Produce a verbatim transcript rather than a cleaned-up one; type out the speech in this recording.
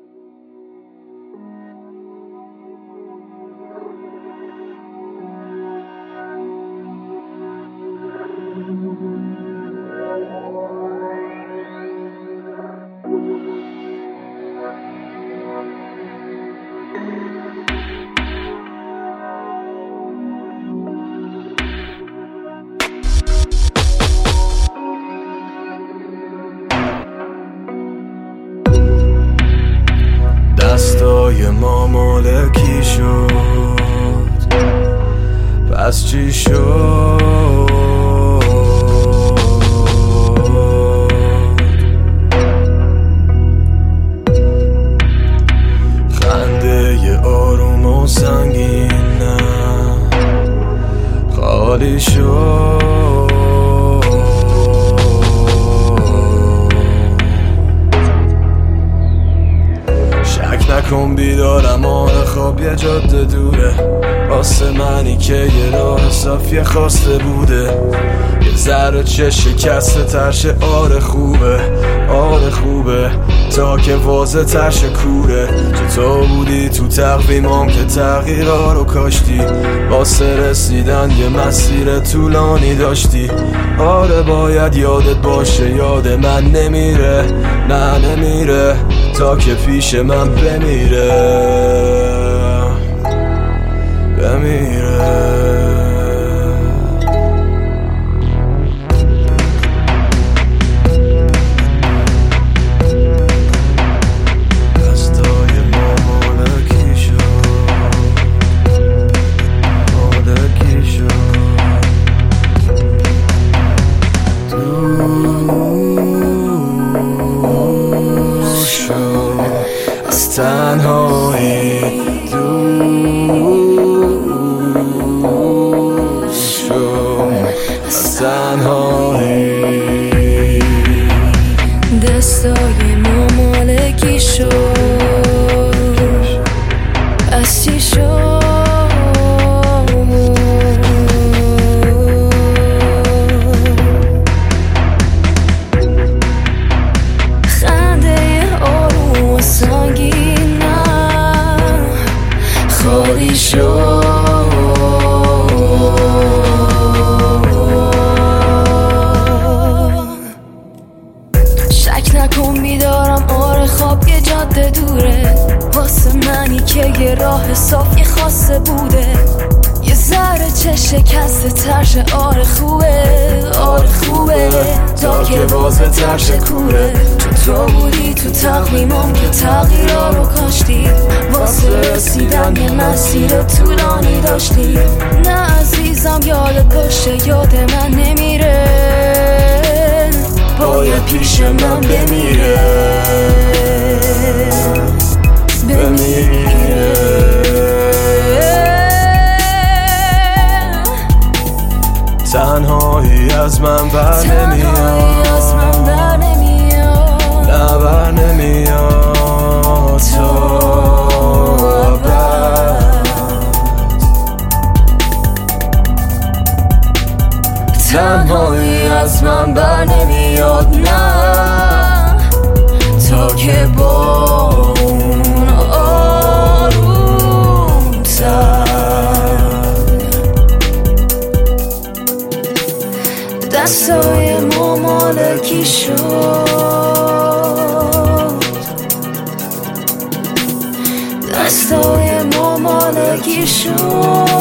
دستای ما مالکی شد، پس چی شد؟ خنده ی آروم و سنگین نه خالی شد. نکن بیدارم، آن خواب یه جاده دوره واسه منی که یه راه صافی خواسته بوده. یه ذره چه شکسته ترشه، آره خوبه آره خوبه تا که واضح ترشه کوره. تو بودی تو تقویمام که تغییرها رو کاشتی، واسه رسیدن یه مسیر طولانی داشتی. آره باید یادت باشه یاد من نمیره، نه نمیره تا که پیش من بمیره بمیره. تنهایی دوش شو، از تنهایی دستای ما مالکی شد، از چی شد؟ خنده آروم و سنگین خالی شد. شک نکن بیدارم، آره خواب یه جاده دوره واسه منی که یه راه صافی خاصه بوده. یه ذره چه شکسته ترشه، آره خوبه آره خوبه تا که واضح ترشه کوره. تو بودی تو تقویمام که تغییرها رو کاشتی، واسه رسیدن یه مسیر طولانی داشتی. نه عزیزم یادت باشه یاد من نمیره، باید پیش من بمیره بمیره. تنهایی از من بر نمیاد، نه بر نمیاد تا ابد. تنهایی از من بر نمیاد، نه تا که با اون آروم تر. دستای ما مالکی شد، دستای ما مالکی شد.